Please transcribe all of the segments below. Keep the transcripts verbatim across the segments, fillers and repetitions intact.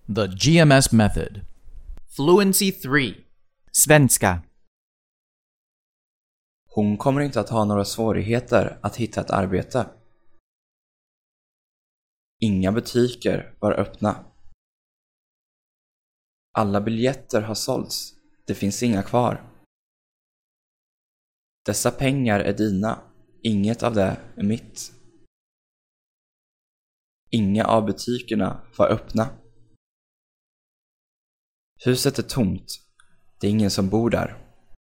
The G M S Method. Fluency three. Svenska. Hon kommer inte att ha några svårigheter att hitta ett arbete. Inga butiker var öppna. Alla biljetter har sålts. Det finns inga kvar. Dessa pengar är dina. Inget av det är mitt. Inga av butikerna var öppna. Huset är tomt. Det är ingen som bor där.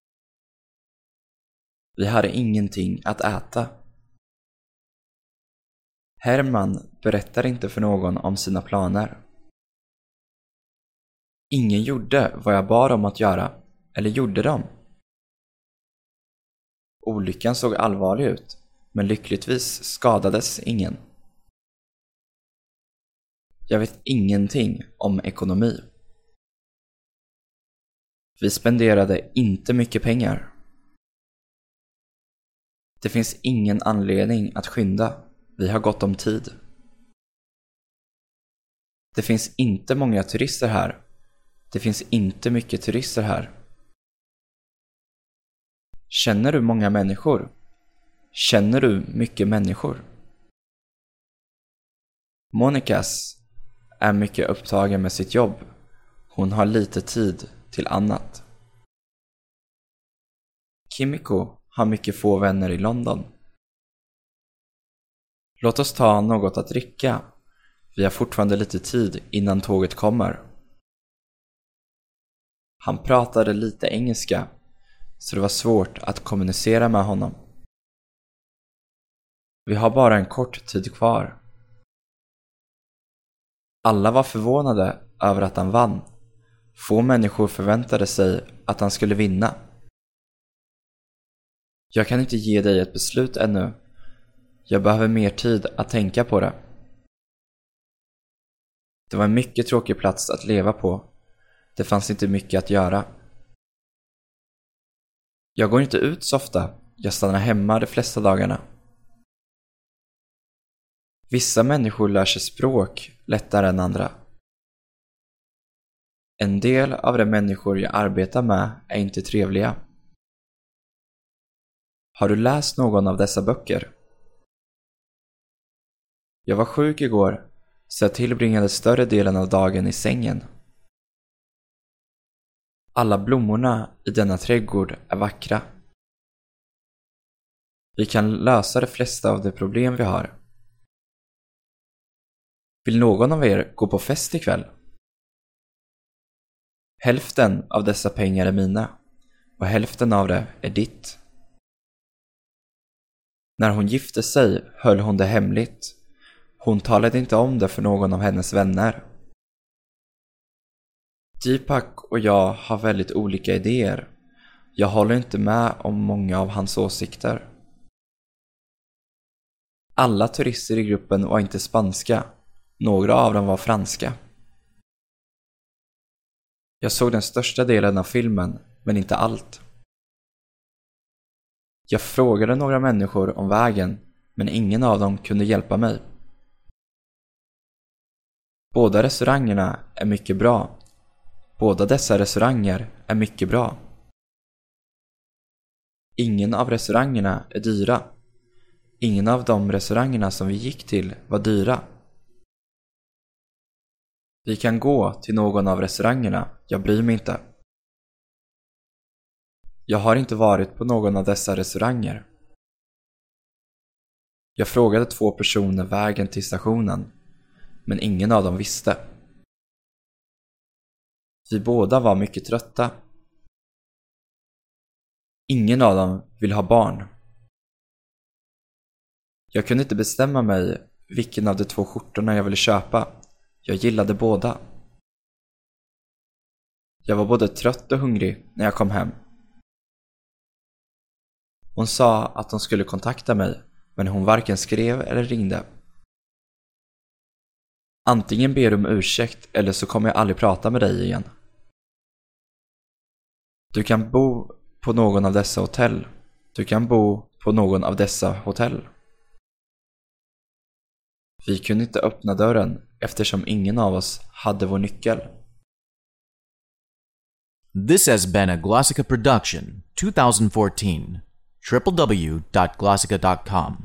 Vi hade ingenting att äta. Herman berättar inte för någon om sina planer. Ingen gjorde vad jag bad om att göra, eller gjorde de? Olyckan såg allvarlig ut, men lyckligtvis skadades ingen. Jag vet ingenting om ekonomi. Vi spenderade inte mycket pengar. Det finns ingen anledning att skynda. Vi har gott om tid. Det finns inte många turister här. Det finns inte mycket turister här. Känner du många människor? Känner du mycket människor? Monikas är mycket upptagen med sitt jobb. Hon har lite tid till annat. Kimiko har mycket få vänner i London. Låt oss ta något att dricka. Vi har fortfarande lite tid innan tåget kommer. Han pratade lite engelska, så det var svårt att kommunicera med honom. Vi har bara en kort tid kvar. Alla var förvånade över att han vann. Få människor förväntade sig att han skulle vinna. Jag kan inte ge dig ett beslut ännu. Jag behöver mer tid att tänka på det. Det var en mycket tråkig plats att leva på. Det fanns inte mycket att göra. Jag går inte ut så ofta. Jag stannar hemma de flesta dagarna. Vissa människor lär sig språk lättare än andra. En del av de människor jag arbetar med är inte trevliga. Har du läst någon av dessa böcker? Jag var sjuk igår, så jag tillbringade större delen av dagen i sängen. Alla blommorna i denna trädgård är vackra. Vi kan lösa de flesta av de problem vi har. Vill någon av er gå på fest ikväll? Hälften av dessa pengar är mina, och hälften av det är ditt. När hon gifte sig höll hon det hemligt. Hon talade inte om det för någon av hennes vänner. Deepak och jag har väldigt olika idéer. Jag håller inte med om många av hans åsikter. Alla turister i gruppen var inte spanska. Några av dem var franska. Jag såg den största delen av filmen, men inte allt. Jag frågade några människor om vägen, men ingen av dem kunde hjälpa mig. Båda restaurangerna är mycket bra. Båda dessa restauranger är mycket bra. Ingen av restaurangerna är dyra. Ingen av de restaurangerna som vi gick till var dyra. Vi kan gå till någon av restaurangerna, jag bryr mig inte. Jag har inte varit på någon av dessa restauranger. Jag frågade två personer vägen till stationen, men ingen av dem visste. Vi båda var mycket trötta. Ingen av dem vill ha barn. Jag kunde inte bestämma mig vilken av de två skjortorna jag ville köpa. Jag gillade båda. Jag var både trött och hungrig när jag kom hem. Hon sa att hon skulle kontakta mig, men hon varken skrev eller ringde. Antingen ber du om ursäkt eller så kommer jag aldrig prata med dig igen. Du kan bo på någon av dessa hotell. Du kan bo på någon av dessa hotell. Vi kunde inte öppna dörren eftersom ingen av oss hade vår nyckel. This has been a Glossica production, twenty fourteen. w w w dot glossica dot com